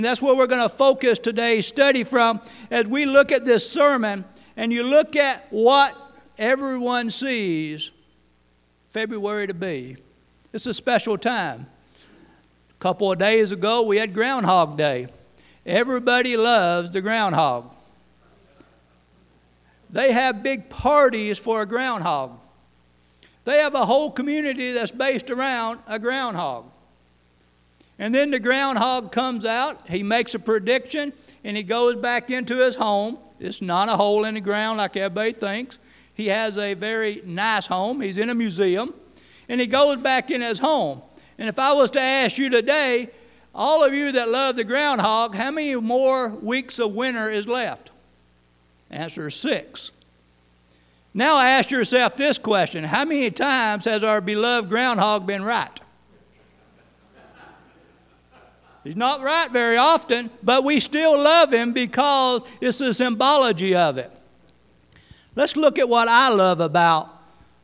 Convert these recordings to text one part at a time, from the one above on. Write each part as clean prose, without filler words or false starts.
That's where we're going to focus today's study from as we look at this sermon and you look at what everyone sees February to be. It's a special time. A couple of days ago, we had Groundhog Day. Everybody loves the groundhog. They have big parties for a groundhog. They have a whole community that's based around a groundhog. And then the groundhog comes out, he makes a prediction, and he goes back into his home. It's not a hole in the ground like everybody thinks. He has a very nice home. He's in a museum. And he goes back in his home. And if I was to ask you today, all of you that love the groundhog, how many more weeks of winter is left? Answer is 6. Now ask yourself this question. How many times has our beloved groundhog been right? He's not right very often, but we still love him because it's the symbology of it. Let's look at what I love about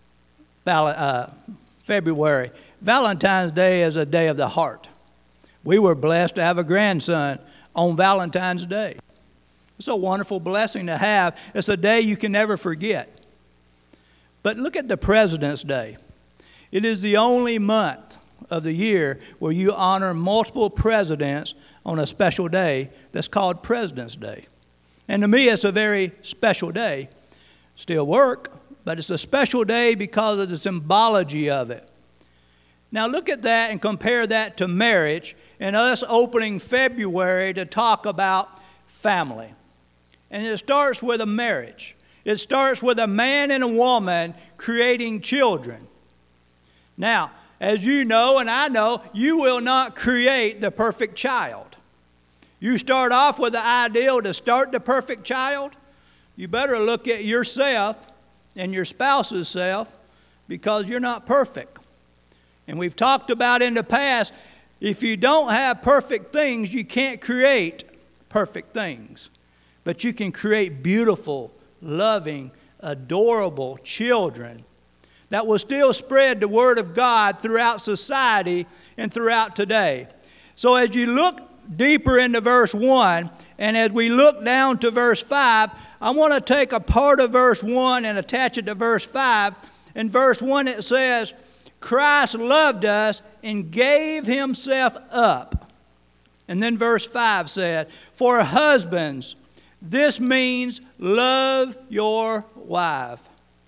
February. Valentine's Day is a day of the heart. We were blessed to have a grandson on Valentine's Day. It's a wonderful blessing to have. It's a day you can never forget. But look at the President's Day. It is the only month of the year where you honor multiple presidents on a special day that's called President's Day. And to me, it's a very special day. Still work, but it's a special day because of the symbology of it. Now look at that and compare that to marriage and us opening February to talk about family. And it starts with a marriage. It starts with a man and a woman creating children. Now, as you know and I know, you will not create the perfect child. You start off with the ideal to start the perfect child. You better look at yourself and your spouse's self because you're not perfect. And we've talked about in the past, if you don't have perfect things, you can't create perfect things. But you can create beautiful, loving, adorable children that will still spread the Word of God throughout society and throughout today. So as you look deeper into verse 1, and as we look down to verse 5, I want to take a part of verse 1 and attach it to verse 5. In verse 1 it says, Christ loved us and gave himself up. And then verse 5 said, for husbands, this means love your wife.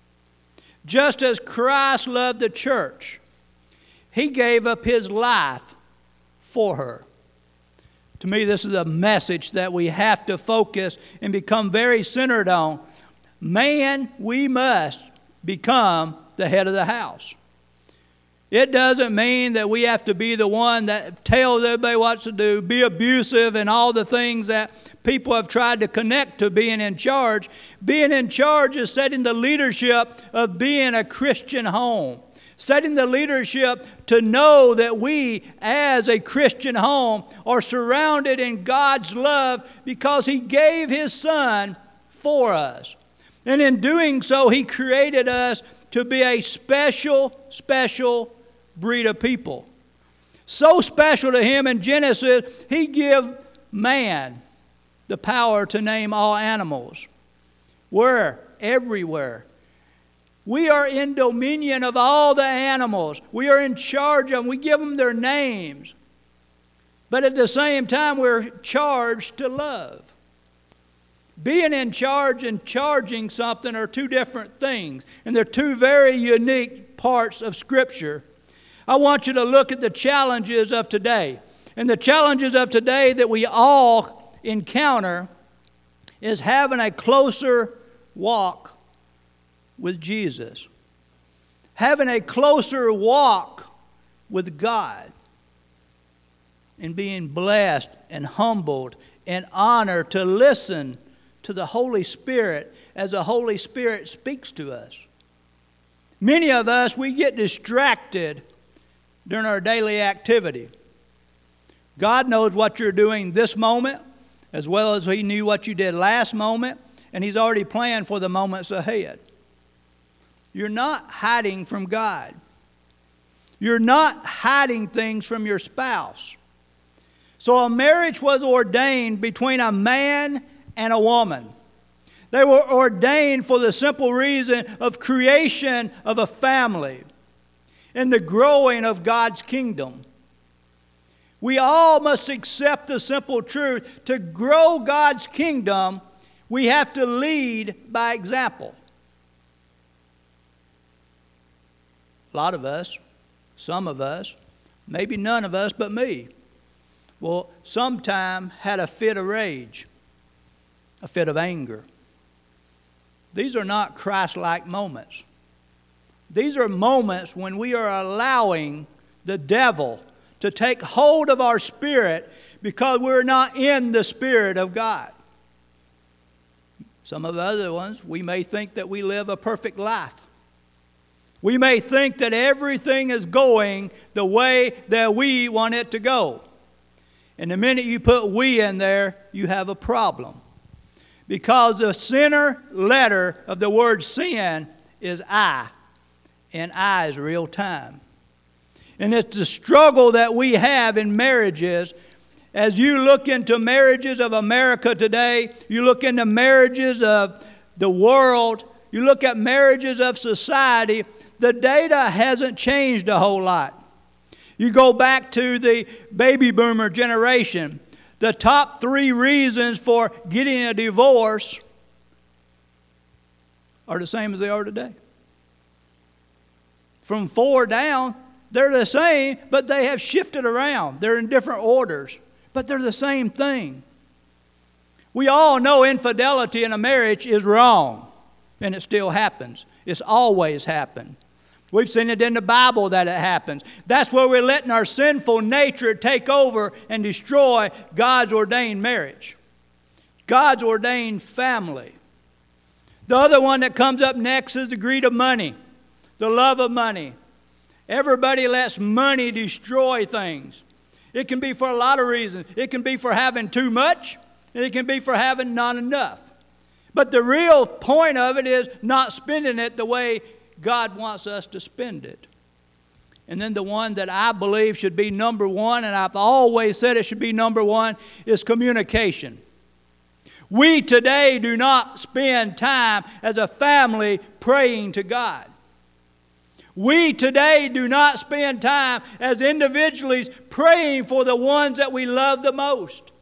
Just as Christ loved the church, he gave up his life for her. To me, this is a message that we have to focus and become very centered on. Man, we must become the head of the house. It doesn't mean that we have to be the one that tells everybody what to do, be abusive and all the things that people have tried to connect to being in charge. Being in charge is setting the leadership of being a Christian home. Setting the leadership to know that we as a Christian home are surrounded in God's love because he gave his Son for us. And in doing so, he created us to be a special breed of people. So special to him in Genesis, he gave man the power to name all animals. Where? Everywhere. We are in dominion of all the animals. We are in charge of them. We give them their names. But at the same time, we're charged to love. Being in charge and charging something are two different things. And they're two very unique parts of Scripture. I want you to look at the challenges of today. And the challenges of today that we all encounter is having a closer walk with Jesus. Having a closer walk with God. And being blessed and humbled and honored to listen to the Holy Spirit as the Holy Spirit speaks to us. Many of us, we get distracted during our daily activity. God knows what you're doing this moment as well as he knew what you did last moment, and he's already planned for the moments ahead. You're not hiding from God. You're not hiding things from your spouse. So a marriage was ordained between a man and a woman. They were ordained for the simple reason of creation of a family and the growing of God's kingdom. We all must accept the simple truth. To grow God's kingdom, we have to lead by example. A lot of us, some of us, maybe none of us but me, will sometime had a fit of rage, a fit of anger. These are not Christ-like moments. These are moments when we are allowing the devil to take hold of our spirit because we're not in the Spirit of God. Some of the other ones, we may think that we live a perfect life. We may think that everything is going the way that we want it to go. And the minute you put "we" in there, you have a problem. Because the center letter of the word sin is I. And I is real time. And it's the struggle that we have in marriages. As you look into marriages of America today, you look into marriages of the world, you look at marriages of society, the data hasn't changed a whole lot. You go back to the baby boomer generation. The top 3 reasons for getting a divorce are the same as they are today. From 4 down, they're the same, but they have shifted around. They're in different orders, but they're the same thing. We all know infidelity in a marriage is wrong, and it still happens. It's always happened. We've seen it in the Bible that it happens. That's where we're letting our sinful nature take over and destroy God's ordained marriage, God's ordained family. The other one that comes up next is the greed of money, the love of money. Everybody lets money destroy things. It can be for a lot of reasons. It can be for having too much, and it can be for having not enough. But the real point of it is not spending it the way God wants us to spend it. And then the one that I believe should be number one, and I've always said it should be number one, is communication. We today do not spend time as a family praying to God. We today do not spend time as individuals praying for the ones that we love the most.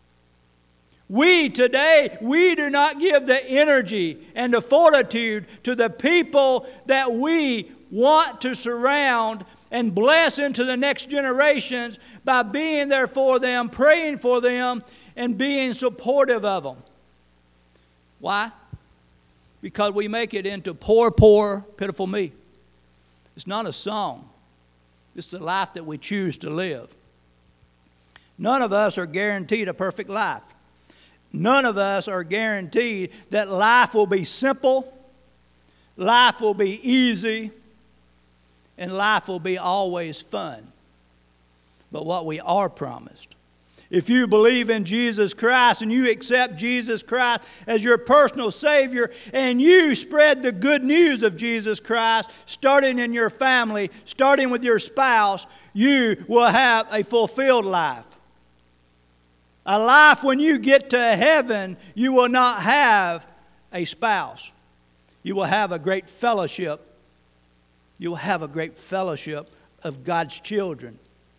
We today, we do not give the energy and the fortitude to the people that we want to surround and bless into the next generations by being there for them, praying for them, and being supportive of them. Why? Because we make it into poor, poor, pitiful me. It's not a song. It's the life that we choose to live. None of us are guaranteed a perfect life. None of us are guaranteed that life will be simple, life will be easy, and life will be always fun. But what we are promised, if you believe in Jesus Christ and you accept Jesus Christ as your personal Savior and you spread the good news of Jesus Christ, starting in your family, starting with your spouse, you will have a fulfilled life. A life when you get to heaven, you will not have a spouse. You will have a great fellowship. You will have a great fellowship of God's children.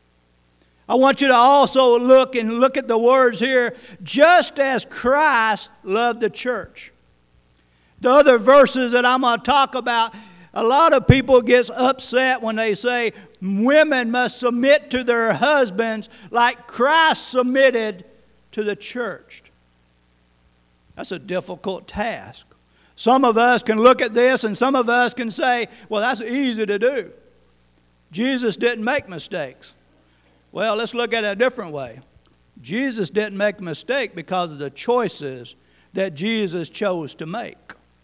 I want you to also look at the words here, just as Christ loved the church. The other verses that I'm going to talk about, a lot of people get upset when they say women must submit to their husbands like Christ submitted to the church. That's a difficult task. Some of us can look at this and some of us can say, well, that's easy to do. Jesus didn't make mistakes. Well, let's look at it a different way. Jesus didn't make a mistake because of the choices that Jesus chose to make.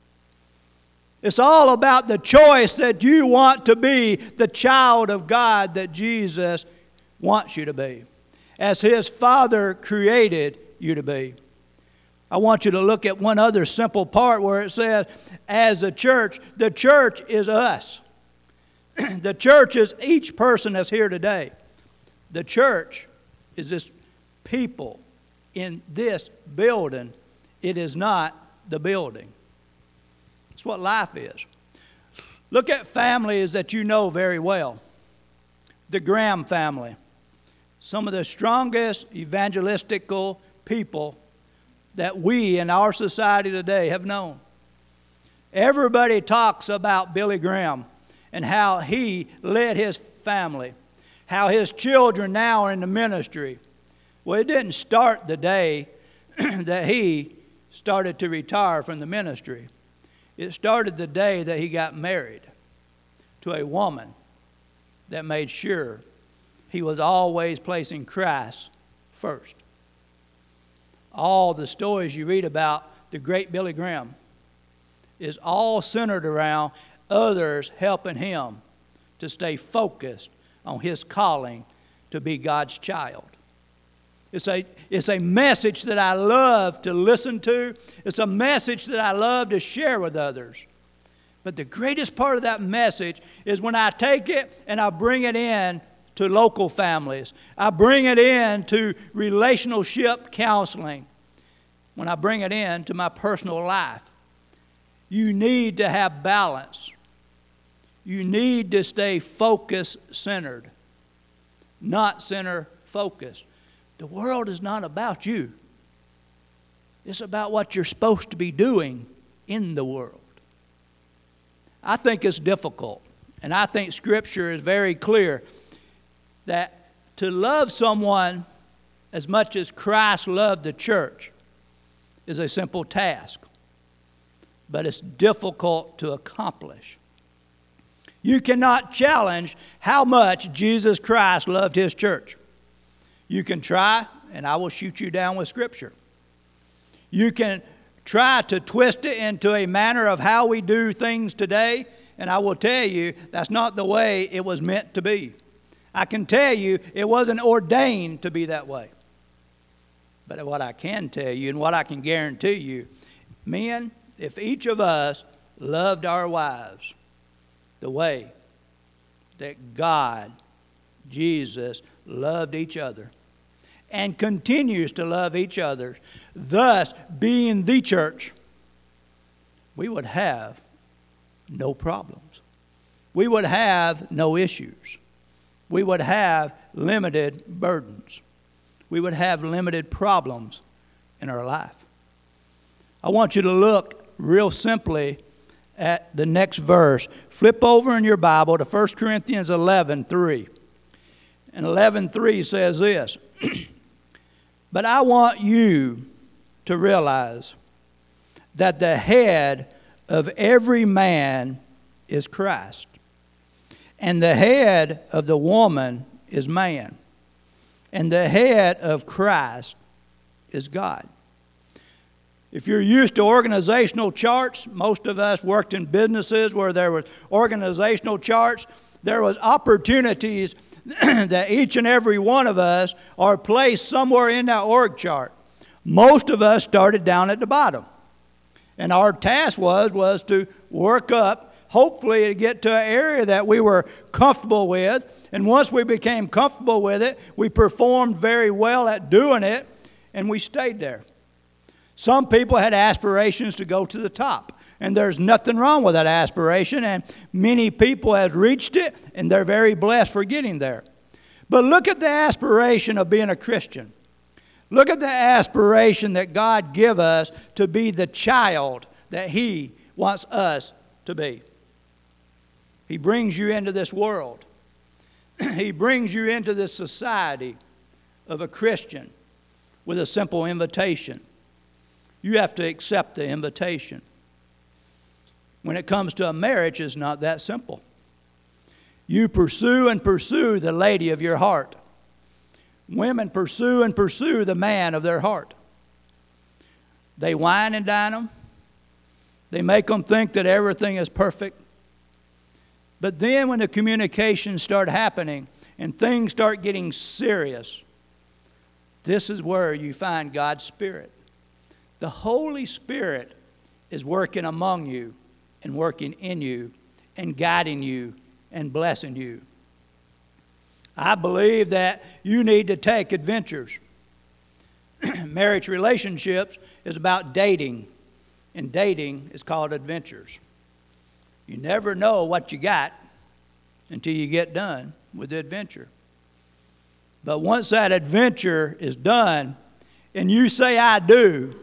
It's all about the choice that you want to be the child of God that Jesus wants you to be, as His Father created you to be. I want you to look at one other simple part where it says, as the church is us. The church is each person that's here today. The church is this people in this building, it is not the building. It's what life is. Look at families that you know very well. The Graham family. Some of the strongest evangelistical people that we in our society today have known. Everybody talks about Billy Graham and how he led his family, how his children now are in the ministry. Well, it didn't start the day that he started to retire from the ministry. It started the day that he got married to a woman that made sure he was always placing Christ first. All the stories you read about the great Billy Graham is all centered around others helping him to stay focused on his calling to be God's child. It's a message that I love to listen to. It's a message that I love to share with others. But the greatest part of that message is when I take it and I bring it in to local families. I bring it in to relationship counseling. When I bring it in to my personal life. You need to have balance. You need to stay focus-centered, not center-focused. The world is not about you. It's about what you're supposed to be doing in the world. I think it's difficult, and I think Scripture is very clear that to love someone as much as Christ loved the church is a simple task, but it's difficult to accomplish. You cannot challenge how much Jesus Christ loved His church. You can try, and I will shoot you down with Scripture. You can try to twist it into a manner of how we do things today, and I will tell you that's not the way it was meant to be. I can tell you it wasn't ordained to be that way. But what I can tell you and what I can guarantee you, men, if each of us loved our wives the way that God, Jesus, loved each other and continues to love each other, thus being the church, we would have no problems. We would have no issues. We would have limited burdens. We would have limited problems in our life. I want you to look real simply at the next verse. Flip over in your Bible to 1 Corinthians 11:3. And 11:3 says this, But I want you to realize that the head of every man is Christ, and the head of the woman is man, and the head of Christ is God. If you're used to organizational charts, most of us worked in businesses where there were organizational charts. There was opportunities that each and every one of us are placed somewhere in that org chart. Most of us started down at the bottom. And our task was to work up, hopefully to get to an area that we were comfortable with. And once we became comfortable with it, we performed very well at doing it, and we stayed there. Some people had aspirations to go to the top, and there's nothing wrong with that aspiration, and many people have reached it, and they're very blessed for getting there. But look at the aspiration of being a Christian. Look at the aspiration that God give us to be the child that He wants us to be. He brings you into this world. He brings you into this society of a Christian with a simple invitation. You have to accept the invitation. When it comes to a marriage, it's not that simple. You pursue and pursue the lady of your heart. Women pursue and pursue the man of their heart. They wine and dine them. They make them think that everything is perfect. But then when the communications start happening and things start getting serious, this is where you find God's Spirit. The Holy Spirit is working among you and working in you and guiding you and blessing you. I believe that you need to take adventures. Marriage relationships is about dating, and dating is called adventures. You never know what you got until you get done with the adventure. But once that adventure is done, and you say, I do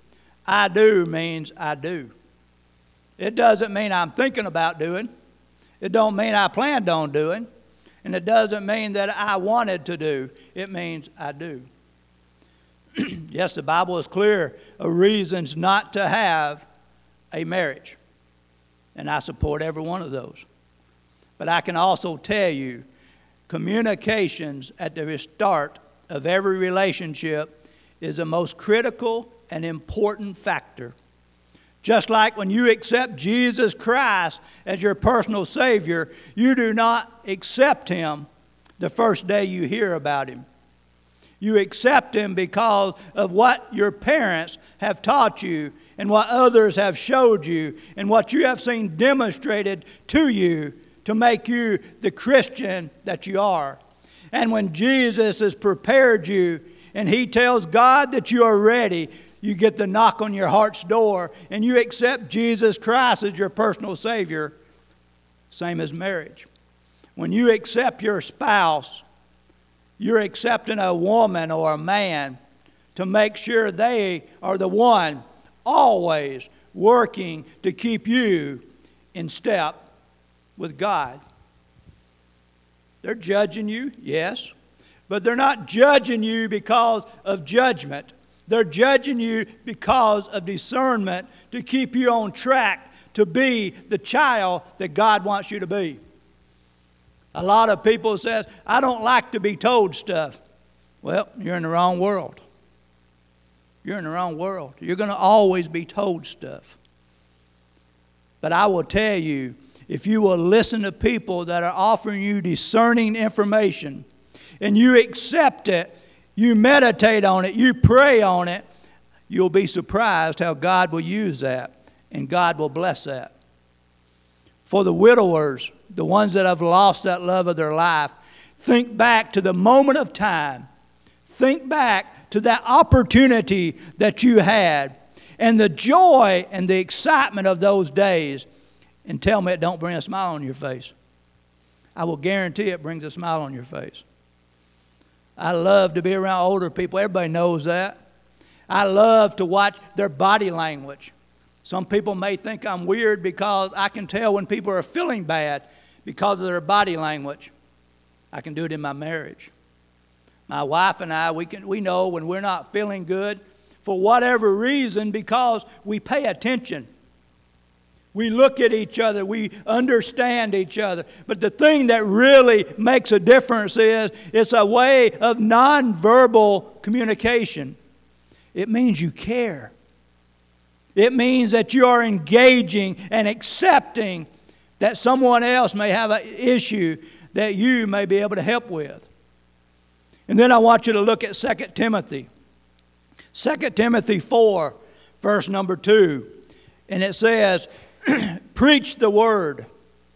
means I do. It doesn't mean I'm thinking about doing. It don't mean I planned on doing. And it doesn't mean that I wanted to do. It means I do. Yes, the Bible is clear of reasons not to have a marriage. And I support every one of those. But I can also tell you, communications at the start of every relationship is the most critical and important factor. Just like when you accept Jesus Christ as your personal Savior, you do not accept Him the first day you hear about Him. You accept Him because of what your parents have taught you and what others have showed you and what you have seen demonstrated to you to make you the Christian that you are. And when Jesus has prepared you and He tells God that you are ready, you get the knock on your heart's door and you accept Jesus Christ as your personal Savior. Same as marriage. When you accept your spouse, you're accepting a woman or a man to make sure they are the one always working to keep you in step with God. They're judging you, yes, but they're not judging you because of judgment. They're judging you because of discernment to keep you on track to be the child that God wants you to be. A lot of people say, I don't like to be told stuff. Well, you're in the wrong world. You're in the wrong world. You're going to always be told stuff. But I will tell you, if you will listen to people that are offering you discerning information and you accept it, you meditate on it, you pray on it, you'll be surprised how God will use that and God will bless that. For the widowers, the ones that have lost that love of their life, think back to the moment of time. Think back to that opportunity that you had and the joy and the excitement of those days, and tell me it don't bring a smile on your face. I will guarantee it brings a smile on your face. I love to be around older people. Everybody knows that. I love to watch their body language. Some people may think I'm weird because I can tell when people are feeling bad because of their body language. I can do it in my marriage. My wife and I, we know when we're not feeling good for whatever reason because we pay attention. We look at each other. We understand each other. But the thing that really makes a difference is it's a way of nonverbal communication. It means you care. It means that you are engaging and accepting that someone else may have an issue that you may be able to help with. And then I want you to look at 2 Timothy. 2 Timothy 4, verse number 2. And it says, preach the word.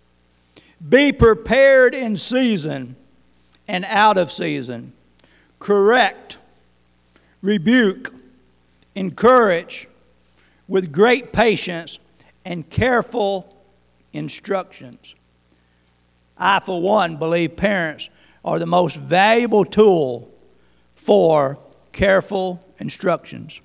Be prepared in season and out of season. Correct, rebuke, encourage with great patience and careful instructions. I, for one, believe parents are the most valuable tool for careful instructions.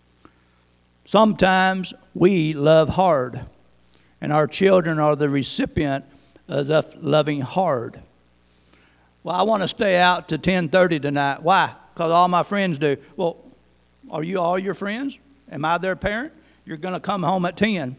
Sometimes we love hard, and our children are the recipient of us loving hard. Well, I want to stay out to 10:30 tonight. Why? Because all my friends do. Well, are you all your friends? Am I their parent? You're going to come home at 10.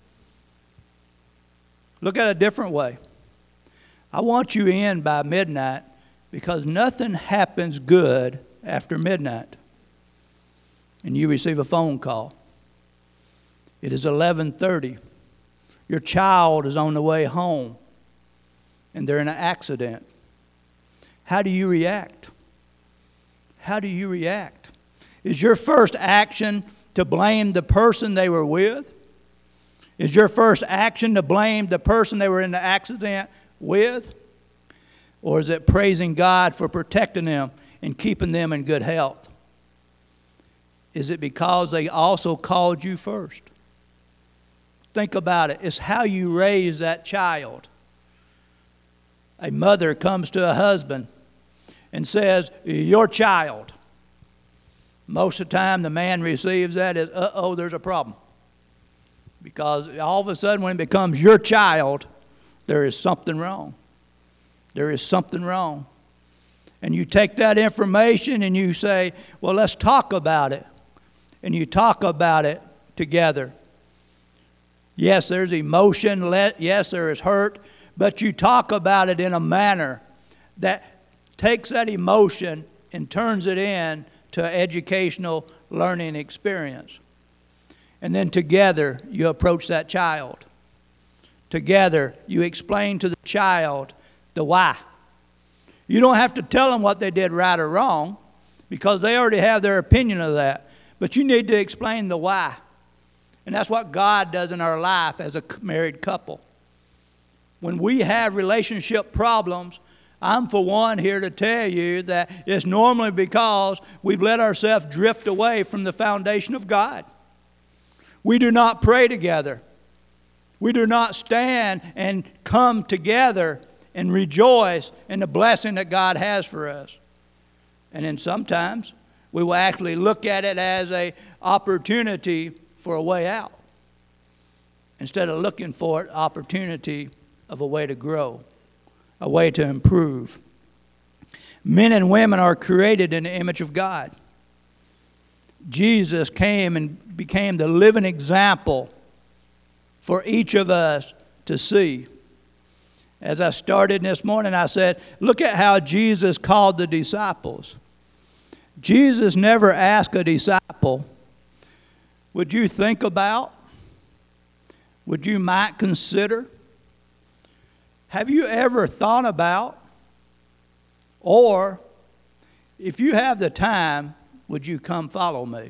Look at it a different way. I want you in by midnight because nothing happens good after midnight. And you receive a phone call. It is 11:30. Your child is on the way home and they're in an accident. How do you react? How do you react? Is your first action to blame the person they were with? Is your first action to blame the person they were in the accident with? Or is it praising God for protecting them and keeping them in good health? Is it because they also called you first? Think about it. It's how you raise that child. A mother comes to a husband and says, your child. Most of the time the man receives that as, there's a problem. Because all of a sudden when it becomes your child, there is something wrong. There is something wrong. And you take that information and you say, well, let's talk about it. And you talk about it together. Yes, there's emotion. Yes, there is hurt. But you talk about it in a manner that takes that emotion and turns it into an educational learning experience. And then together you approach that child. Together you explain to the child the why. You don't have to tell them what they did right or wrong because they already have their opinion of that. But you need to explain the why. And that's what God does in our life as a married couple. When we have relationship problems, I'm for one here to tell you that it's normally because we've let ourselves drift away from the foundation of God. We do not pray together. We do not stand and come together and rejoice in the blessing that God has for us. And then sometimes we will actually look at it as an opportunity for a way out instead of looking for an opportunity of a way to grow, a way to improve. Men and women are created in the image of God. Jesus came and became the living example for each of us to see. As I started this morning, I said, look at how Jesus called the disciples. Jesus never asked a disciple, would you think about? Would you might consider? Have you ever thought about? Or, if you have the time, would you come follow me?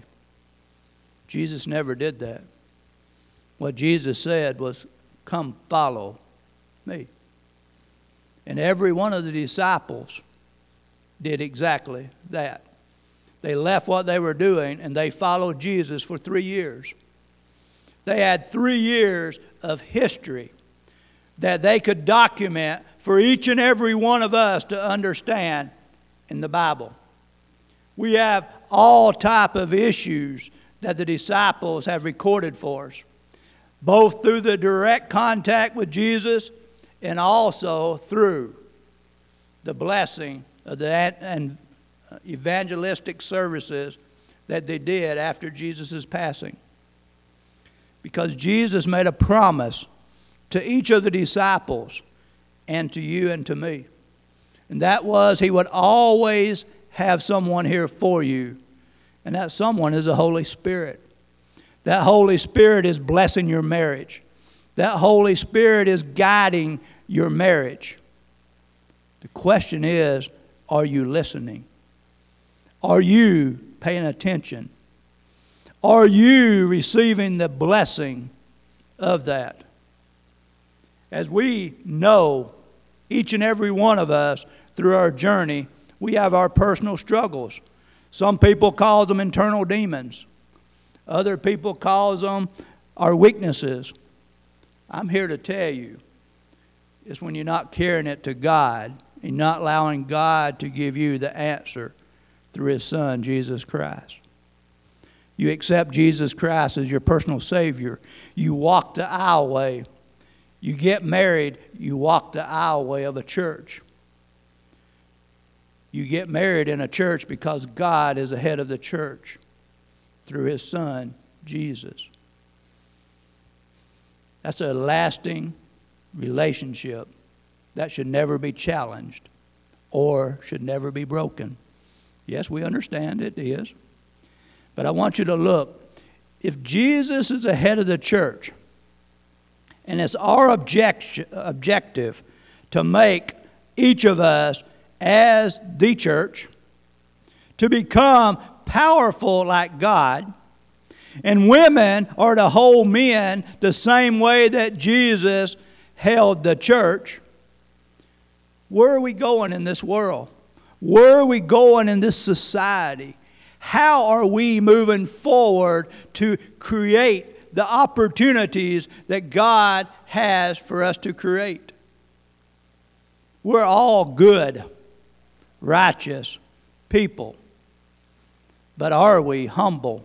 Jesus never did that. What Jesus said was, come follow me. And every one of the disciples did exactly that. They left what they were doing and they followed Jesus for 3 years. They had 3 years of history that they could document for each and every one of us to understand in the Bible. We have all type of issues that the disciples have recorded for us, both through the direct contact with Jesus and also through the blessing of the evangelistic services that they did after Jesus' passing. Because Jesus made a promise to each of the disciples and to you and to me. And that was He would always have someone here for you. And that someone is the Holy Spirit. That Holy Spirit is blessing your marriage. That Holy Spirit is guiding your marriage. The question is, are you listening? Are you paying attention? Are you receiving the blessing of that? As we know, each and every one of us, through our journey, we have our personal struggles. Some people call them internal demons. Other people call them our weaknesses. I'm here to tell you, it's when you're not carrying it to God and not allowing God to give you the answer through His Son, Jesus Christ. You accept Jesus Christ as your personal Savior. You walk the aisleway. You get married, you walk the aisleway of a church. You get married in a church because God is the head of the church through His Son, Jesus. That's a lasting relationship that should never be challenged or should never be broken. Yes, we understand it is. But I want you to look. If Jesus is the head of the church, and it's our objective to make each of us as the church to become powerful like God, and women are to hold men the same way that Jesus held the church, where are we going in this world? Where are we going in this society? How are we moving forward to create the opportunities that God has for us to create? We're all good, righteous people. But are we humble?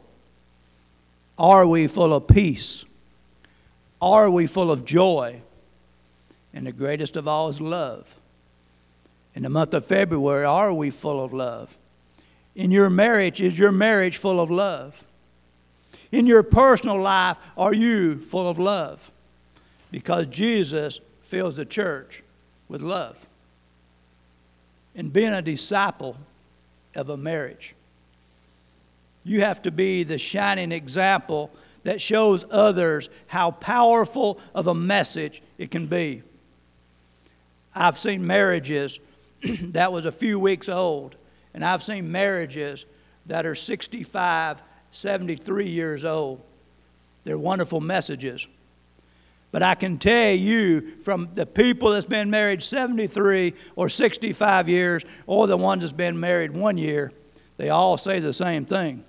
Are we full of peace? Are we full of joy? And the greatest of all is love. In the month of February, are we full of love? In your marriage, is your marriage full of love? In your personal life, are you full of love? Because Jesus fills the church with love. In being a disciple of a marriage, you have to be the shining example that shows others how powerful of a message it can be. I've seen marriages that was a few weeks old, and I've seen marriages that are 65, 73 years old. They're wonderful messages. But I can tell you from the people that's been married 73 or 65 years, or the ones that's been married 1 year, they all say the same thing.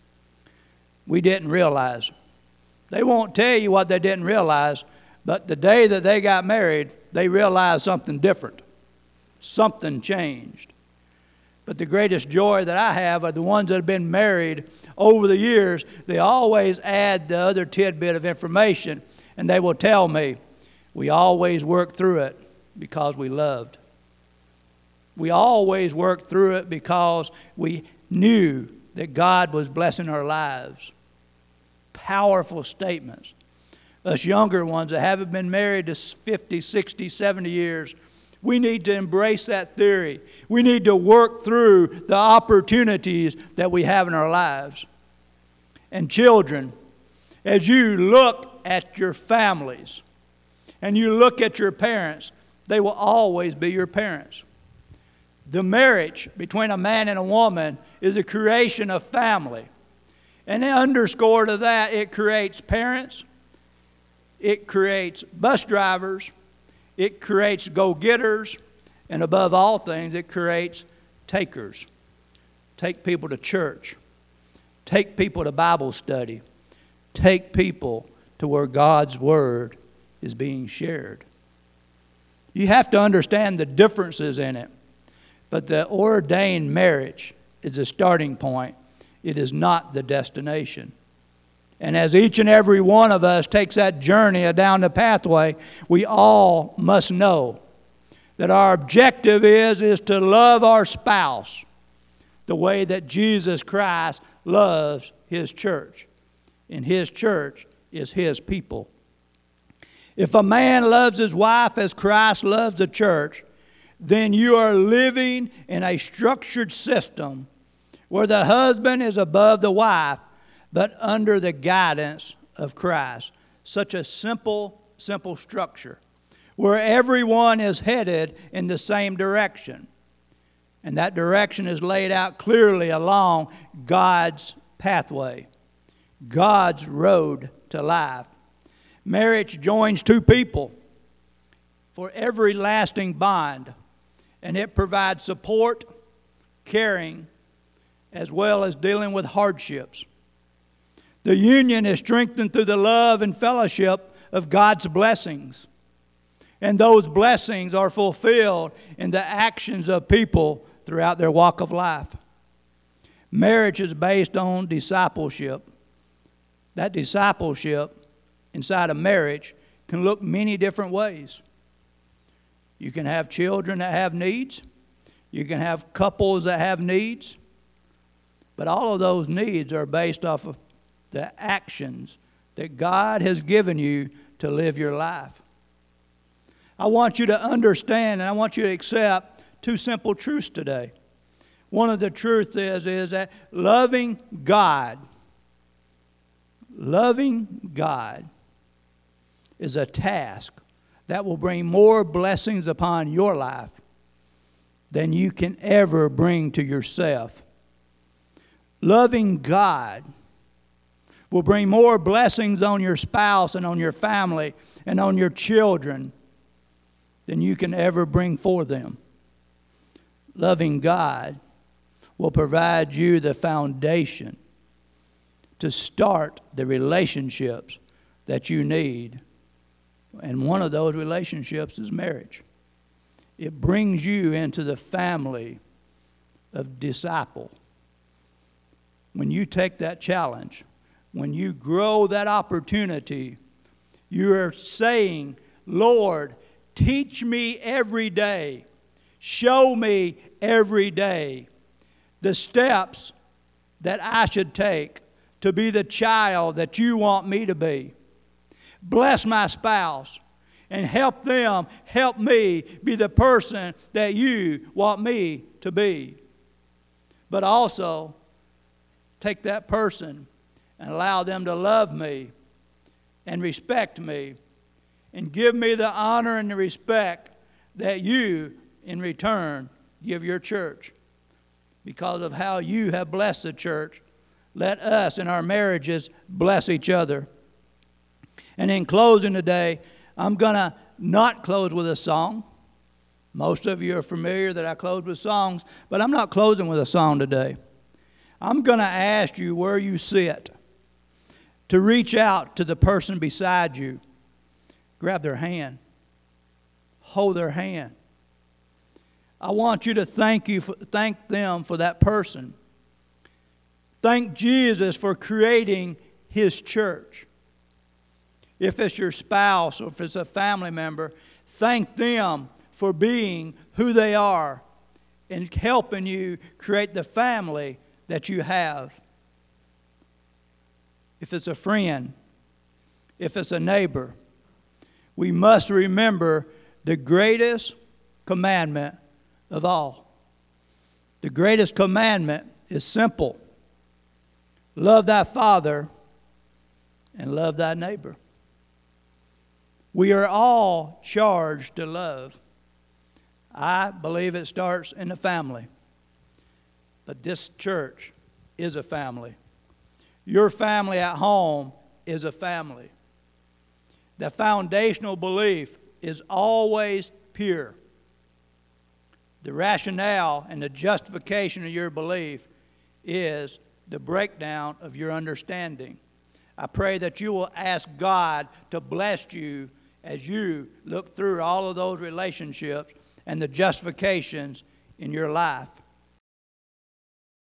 We didn't realize. They won't tell you what they didn't realize, but the day that they got married, they realized something different. Something changed. But the greatest joy that I have are the ones that have been married over the years. They always add the other tidbit of information, and they will tell me, we always worked through it because we loved. We always worked through it because we knew that God was blessing our lives. Powerful statements. Us younger ones that haven't been married to 50, 60, 70 years, we need to embrace that theory. We need to work through the opportunities that we have in our lives. And children, as you look at your families and you look at your parents, they will always be your parents. The marriage between a man and a woman is a creation of family. And the underscore to that, it creates parents, it creates bus drivers, it creates go-getters, and above all things, it creates takers. Take people to church. Take people to Bible study. Take people to where God's Word is being shared. You have to understand the differences in it. But the ordained marriage is the starting point. It is not the destination. And as each and every one of us takes that journey down the pathway, we all must know that our objective is to love our spouse the way that Jesus Christ loves His church. And His church is His people. If a man loves his wife as Christ loves the church, then you are living in a structured system where the husband is above the wife, but under the guidance of Christ. Such a simple structure where everyone is headed in the same direction. And that direction is laid out clearly along God's pathway, God's road to life. Marriage joins two people for every lasting bond, and it provides support, caring, as well as dealing with hardships. The union is strengthened through the love and fellowship of God's blessings. And those blessings are fulfilled in the actions of people throughout their walk of life. Marriage is based on discipleship. That discipleship inside a marriage can look many different ways. You can have children that have needs. You can have couples that have needs. But all of those needs are based off of the actions that God has given you to live your life. I want you to understand and I want you to accept two simple truths today. One of the truths is that loving God is a task that will bring more blessings upon your life than you can ever bring to yourself. Loving God will bring more blessings on your spouse and on your family and on your children than you can ever bring for them. Loving God will provide you the foundation to start the relationships that you need. And one of those relationships is marriage. It brings you into the family of disciple. When you take that challenge, when you grow that opportunity, you are saying, Lord, teach me every day. Show me every day the steps that I should take to be the child that you want me to be. Bless my spouse and help them help me be the person that you want me to be. But also, take that person and allow them to love me and respect me and give me the honor and the respect that you, in return, give your church. Because of how you have blessed the church, let us in our marriages bless each other. And in closing today, I'm going to not close with a song. Most of you are familiar that I close with songs, but I'm not closing with a song today. I'm going to ask you where you sit to reach out to the person beside you. Grab their hand. Hold their hand. I want you to thank them for that person. Thank Jesus for creating His church. If it's your spouse or if it's a family member, thank them for being who they are and helping you create the family that you have. If it's a friend, if it's a neighbor, we must remember the greatest commandment of all. The greatest commandment is simple. Love thy father and love thy neighbor. We are all charged to love. I believe it starts in the family. But this church is a family. Your family at home is a family. The foundational belief is always pure. The rationale and the justification of your belief is the breakdown of your understanding. I pray that you will ask God to bless you as you look through all of those relationships and the justifications in your life.